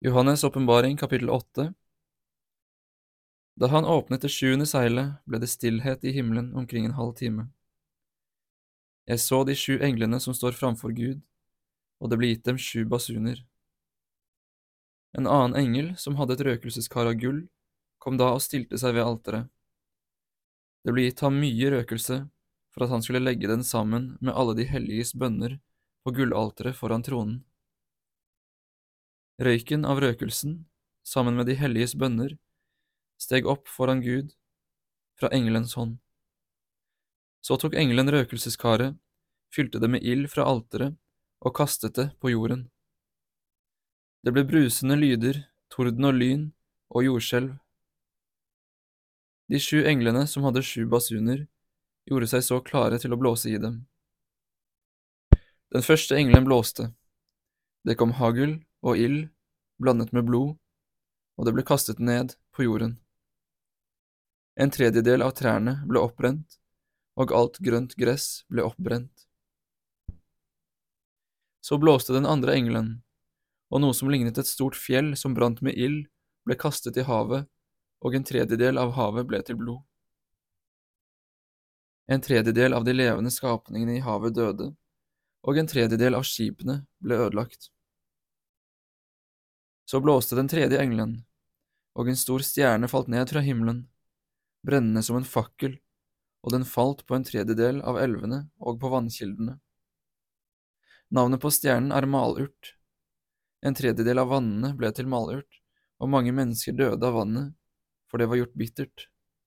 Johannes' åpenbaring, kapittel 8. Da han åpnet det 7. seilet, ble det stillhet i himmelen omkring en halv time. Jeg så de 7 englene som står framfor Gud, og det ble gitt dem 7 basuner. En annen engel, som hadde et røkelseskar av gull, kom da og stilte seg ved alteret. Det ble gitt ham mye røkelse, for at han skulle legge den sammen med alle de helliges bønner på gullalteret foran tronen. Røyken av røkelsen, sammen med de helliges bønner, steg opp foran Gud fra engelens hånd. Så tok engelen røkelseskaret, fylte det med ild fra alteret og kastet det på jorden. Det ble brusende lyder, torden og lyn og jordskjelv. De 7 englene som hadde 7 basuner, gjorde seg så klare til å blåse i dem. Den første engelen blåste. Det kom hagl og ild blandet med blod, og det ble kastet ned på jorden. En tredjedel av trærne ble oppbrent, og alt grønt gress ble oppbrent. Så blåste den andre engelen, og noe som lignet et stort fjell som brant med ild, ble kastet i havet, og en tredjedel av havet ble til blod. En tredjedel av de levende skapningene i havet døde, og en tredjedel av skipene ble ødelagt. Så blåste den tredje engelen, og en stor stjerne falt ned fra himmelen, brennende som en fakkel, og den falt på en tredjedel av elvene og på vannkildene. Navnet på stjernen er malurt. En tredjedel av vannene ble til malurt, og mange mennesker døde av vannet, for det var gjort bittert.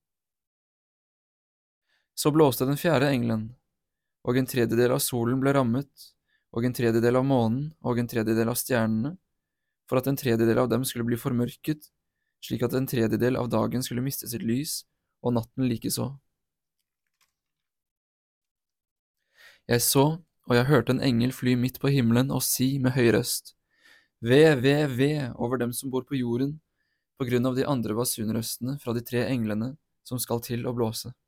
Så blåste den fjerde engelen, og en tredjedel av solen ble rammet, og en tredjedel av månen, og en tredjedel av stjernene, for at en tredjedel av dem skulle bli formørket, slik at en tredjedel av dagen skulle miste sitt lys, og natten likeså. Jeg så, og jeg hørte en engel fly midt på himmelen og si med høy røst, Ve, ve, ve over dem som bor på jorden, på grunn av de andre basunrøstene fra de 3 englene som skal til å blåse.